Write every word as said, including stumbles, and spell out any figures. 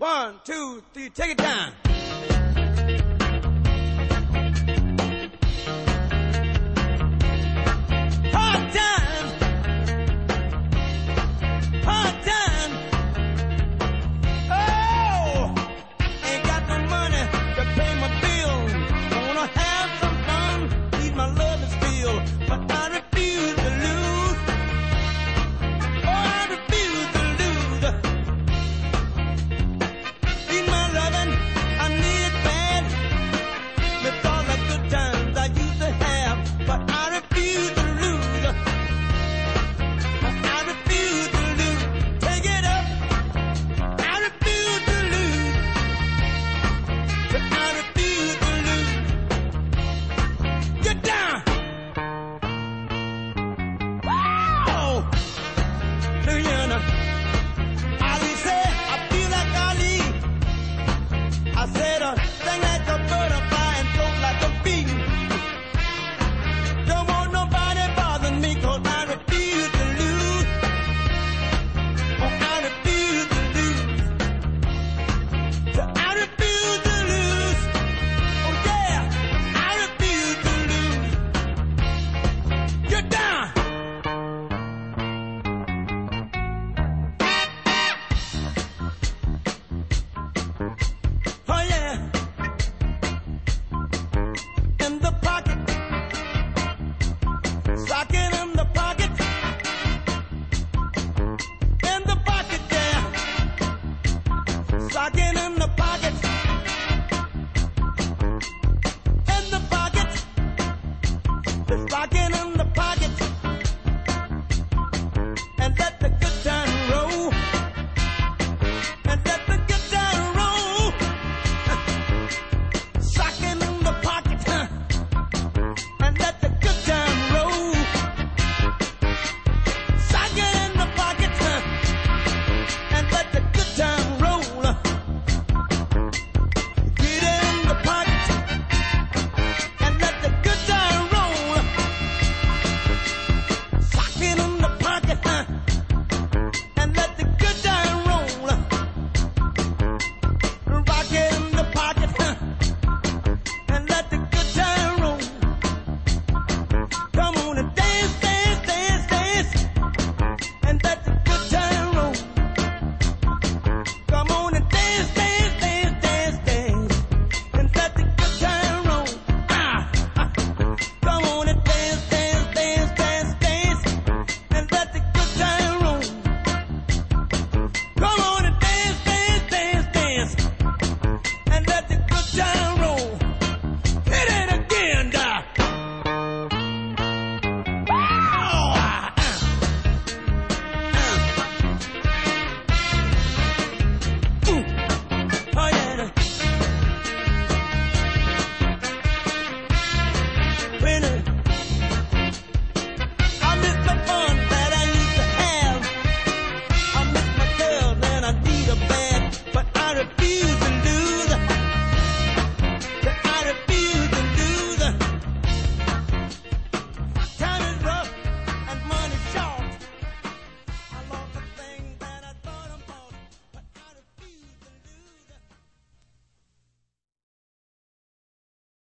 One, two, three, take it down. Hard time. Hard time. Oh, ain't got no money to pay my bill. Wanna have some fun, need my love is still, but I refuse to lose. Oh, I refuse to lose. Need my loving, I need it bad. With all the good times I used to have, but I refuse to lose. I refuse to lose. Take it up. I refuse to lose. I refuse to lose. Get down. Wow. Louisiana. Ali said, I feel like Ali. I said, a thing like a butterfly and float like a bee. Don't want nobody bothering me, cause I refuse to lose. Oh, I refuse to lose. I refuse to lose. Oh, yeah, I refuse to lose. Get down. Oh, yeah. In the pocket. Socket in the pocket. In the pocket, yeah. Socket in the pocket.